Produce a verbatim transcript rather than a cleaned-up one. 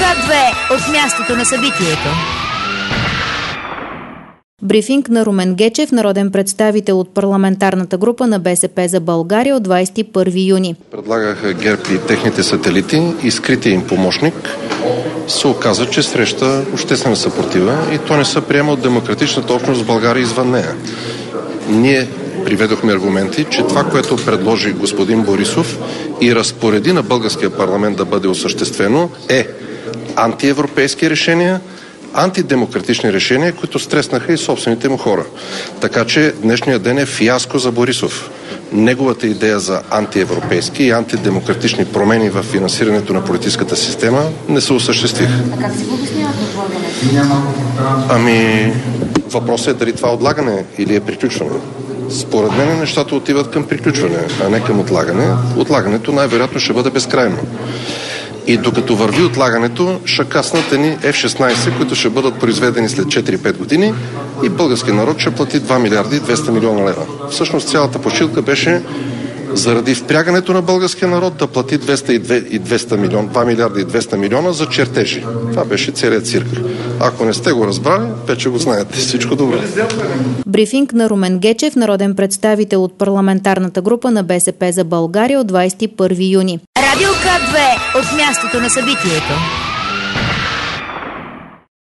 К две от мястото на събитието. Брифинг на Румен Гечев, народен представител от парламентарната група на БСП за България от двадесет и първи юни. Предлагаха ГЕРБ и техните сателити и скрития им помощник. Се оказа, че среща обществена съпротива и то не се приема от демократичната общност в България извън нея. Ние приведохме аргументи, че това, което предложи господин Борисов и разпореди на българския парламент да бъде осъществено, е антиевропейски решения, антидемократични решения, които стреснаха и собствените му хора. Така че днешният ден е фиаско за Борисов. Неговата идея за антиевропейски и антидемократични промени в финансирането на политическата система не се осъществиха. А как си го обяснявате отлагането? Ами, въпросът е дали това отлагане или е приключване. Според мен нещата отиват към приключване, а не към отлагане. Отлагането най-вероятно ще бъде безкрайно. И докато върви отлагането, ще каснат едни Еф шестнадесет, които ще бъдат произведени след четири-пет години и българския народ ще плати два милиарда и двеста милиона лева. Всъщност цялата почилка беше заради впрягането на българския народ да плати двеста милиона, два милиарда и двеста милиона за чертежи. Това беше целият цирк. Ако не сте го разбрали, вече го знаете. Всичко добре. Брифинг на Румен Гечев, народен представител от парламентарната група на БСП за България от двадесет и първи юни. Радио К две от мястото на събитието.